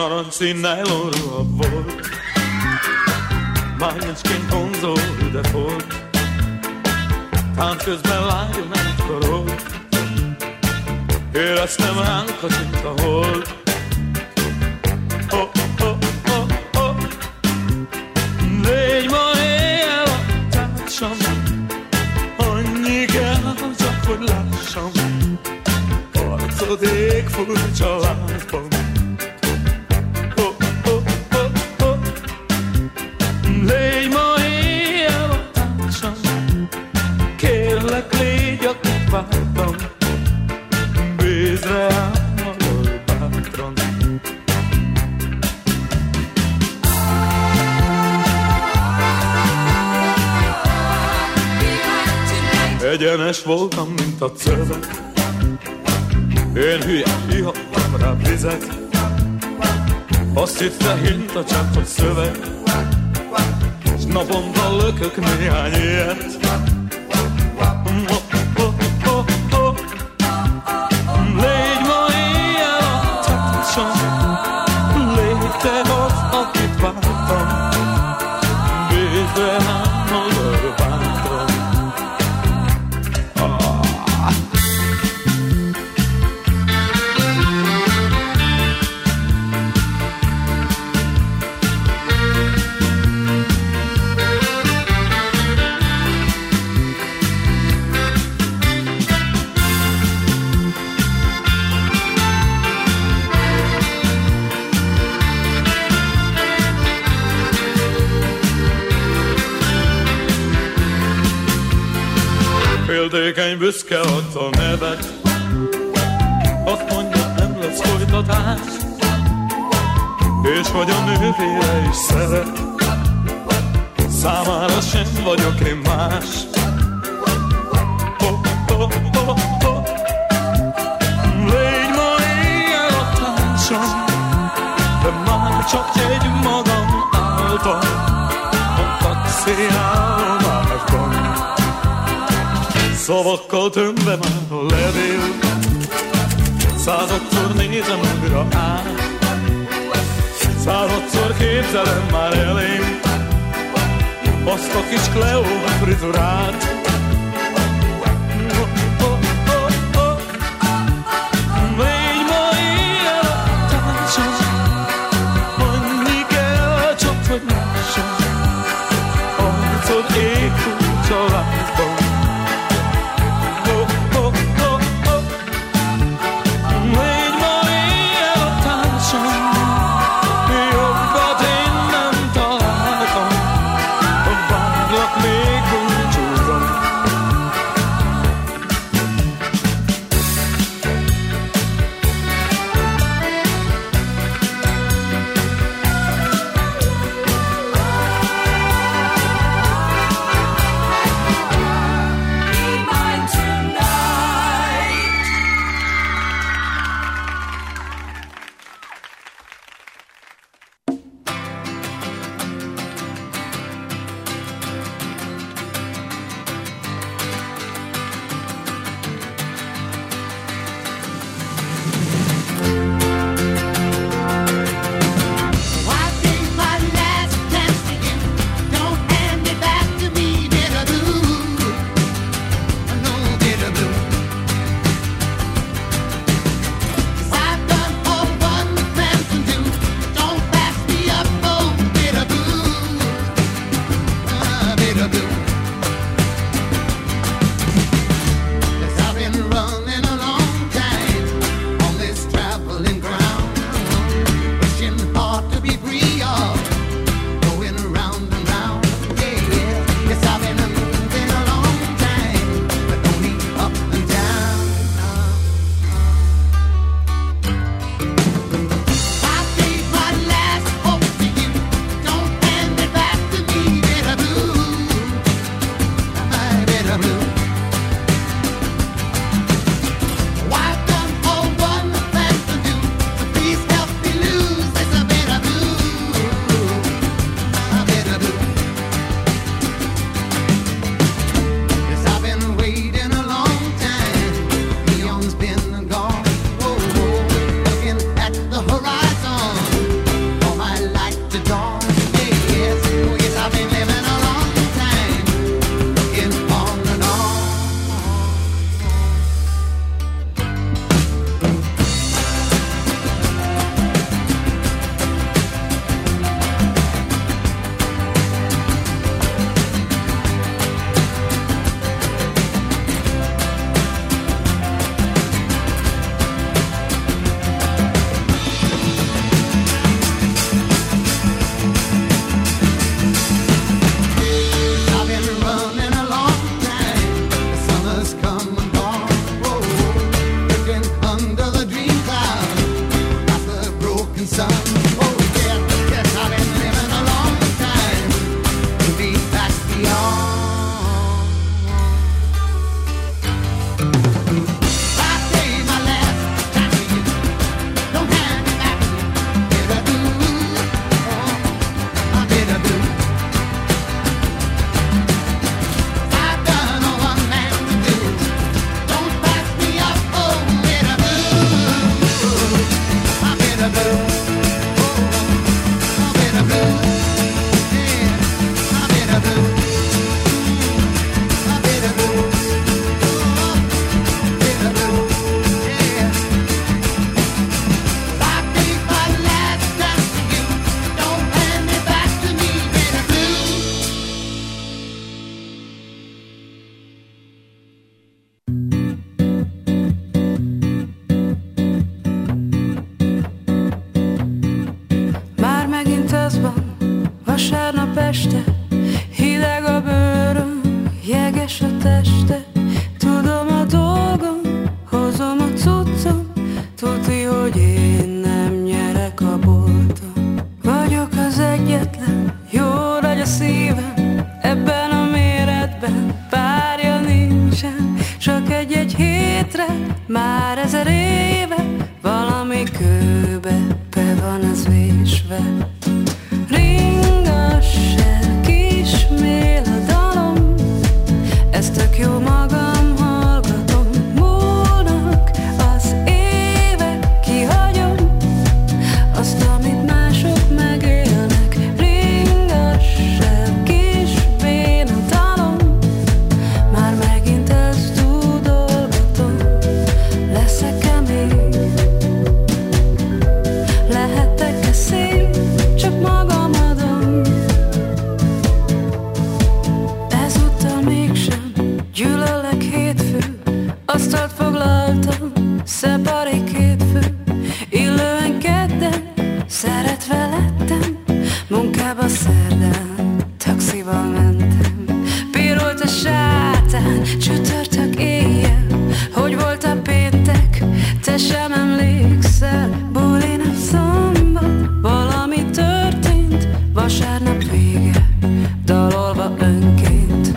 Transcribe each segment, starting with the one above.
Narancsszín nylonruha volt, májnyecsként vonzó, de volt. Tánc közben lányon átkarolt, éreztem ránk a csinta hold. Oh, oh, oh, oh. Légy ma éjjel a társam, annyi kell, csak hogy lássam arcod ég furcsa lámpon. Oh, oh, oh, oh. Légy ma éjjel a társam, kérlek légy, akit vártam, bízz rám magad bátran. Egyenes voltam, mint a szöveg, én hülye, ihattam rá vizet, azt hitte hinta csak, hogy szöveg, s naponta lökök néhány ilyet. Légy ma éjjel a társam, légy te az, akit vártam, bízz rám magad bátran. Féltékeny büszke adta nevet, azt mondja, nem lesz folytatás, és hogy a nővére is szeret, számára sem vagyok én más. Oh, oh, oh, oh. Légy ma éjjel a társam, de már csak egy magam által, a taxiállomásban. Szavakkal tömve már a levél, századszor nézem újra át, századszor képzelem már elém azt a kis Cleo frizurát. Légy ma éjjel a társam, annyi kell csak, hogy lássam arcod ég furcsa lámpon. Még búcsúzom Vasárnap este, hideg a bőröm, jeges a teste. Tudom a dolgom, hozom a cuccom, tudni, hogy én nem nyerek a bolton. Vagyok az egyetlen, jó nagy a szívem, ebben a méretben párja nincsen. Csak egy-egy hétre, már 1000 éve, valami kőbe be van ez vésve. Ez tök jó, magam hallgatom, múlnak az évek, kihagyom azt, amit mások megélnek. Ringass el, kis béna dalom, már megint ezt dúdolgatom. Leszek-e még? Lehetek-e szép? Csak magam adom. Ezúttal mégsem gyűlölek hétfőn, asztalt foglaltam, szeparék hétfőn, illően kedden, szeretve lettem, munkába szerdán, taxival mentem. Pirolt a sátán, csütörtök éjjel, hogy volt a péntek, te sem emlékszel. Buli nap szombat, valami történt, vasárnap vége, dalolva önként.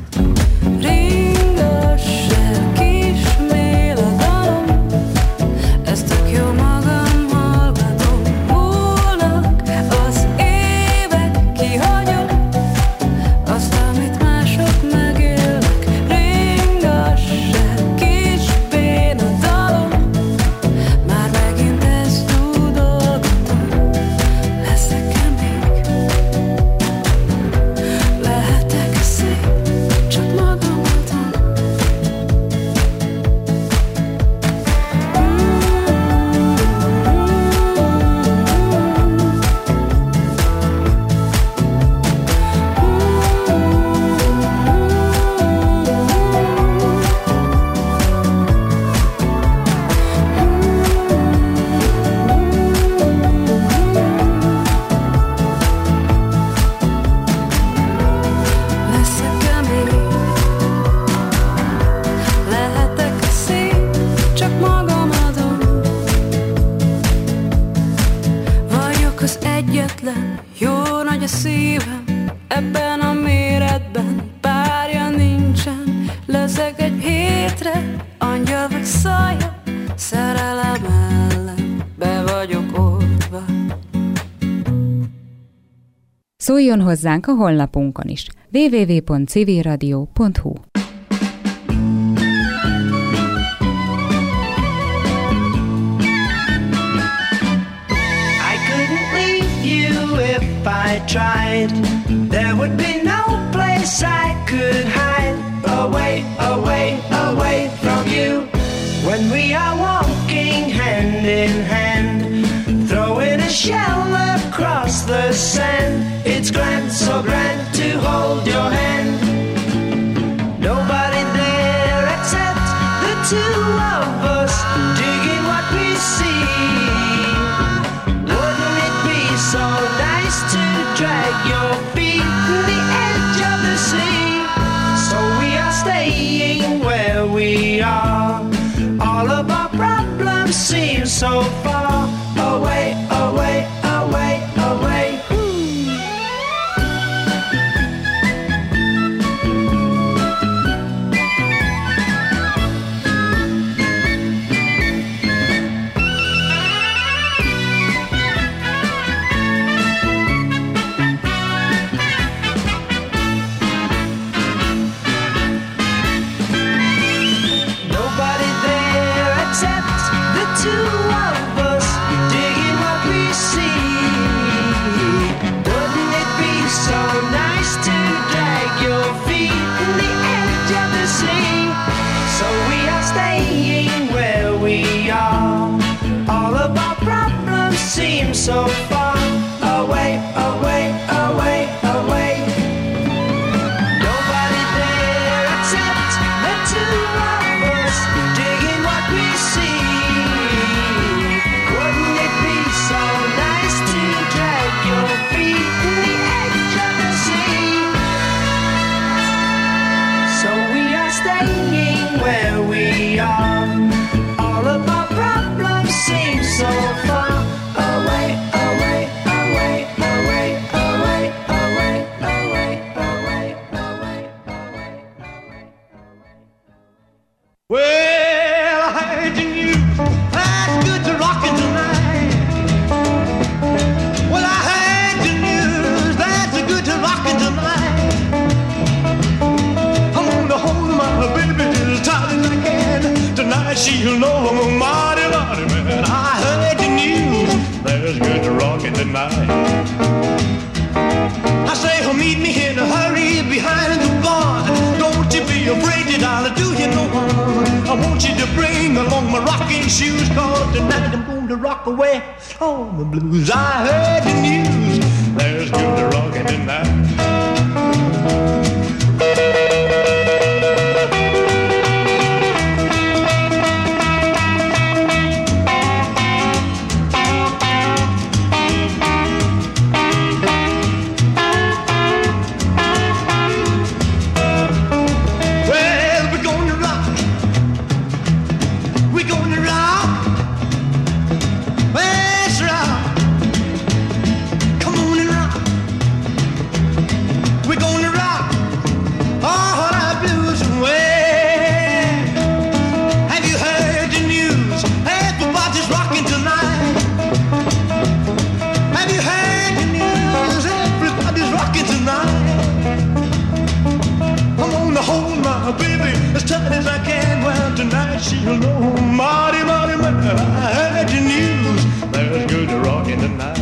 Jó nagy a szívem, ebben a méretben párja nincsen. Leszek egy hétre, angyal vagy szája, szerelem ellen be vagyok oltva. Szóljon hozzánk a honlapunkon is, www.civilradio.hu. I tried, there would be no place I could hide. Away, away, away from you. When we are walking hand in hand, throwing a shell across the sand. It's grand, so grand to hold your hand. Nobody there except the two of us, digging what we see. Wouldn't it be so nice to drag your feet to the edge of the sea? So we are staying where we are. All of our problems seem so far away, away, away. so far away, away, away, away. Nobody there except the two of us, digging what we see. Wouldn't it be so nice to drag your feet in the edge of the sea? So we are staying where we are. All of our problems seem so far away, away, away, away, away, away, away, away, away, away. Well, I heard the news. That's good to rockin' tonight. Well, I heard the news. That's good to rockin' tonight. I'm gonna hold my baby as tight as I can. Tonight she'll know I'm a mighty, mighty man. I heard the news. That's good to rockin' tonight. I say, oh, meet me in a hurry behind the barn. Don't you be afraid that I'll do you no harm. I want you to bring along my rocking shoes, 'cause tonight I'm going to rock away all the blues. I heard the news. There's good to rockin' tonight. Baby, as tight as I can. Well, tonight she'll know mighty, mighty man. I heard the news. There's good to rockin' tonight.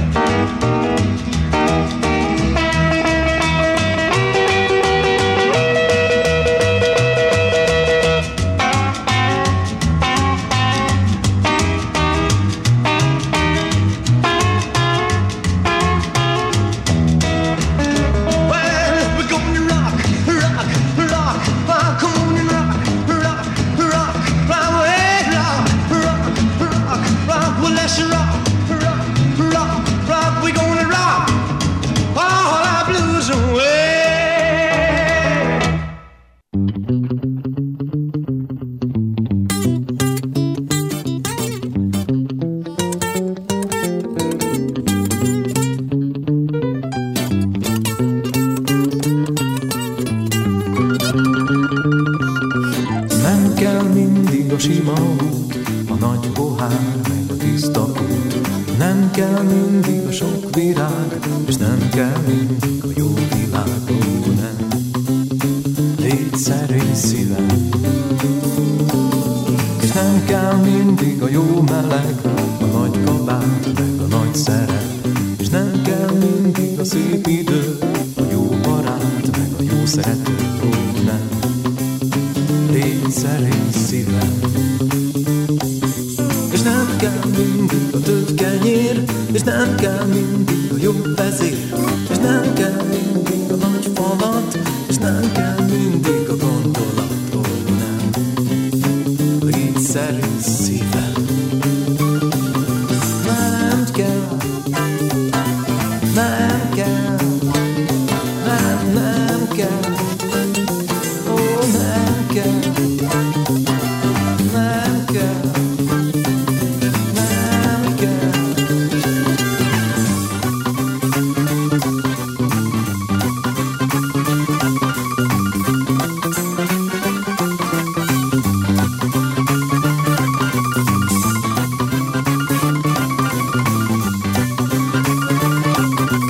És nem kell mindig a több kenyér, és nem kell mindig a jobb vezér, és nem kell mindig a nagy falat,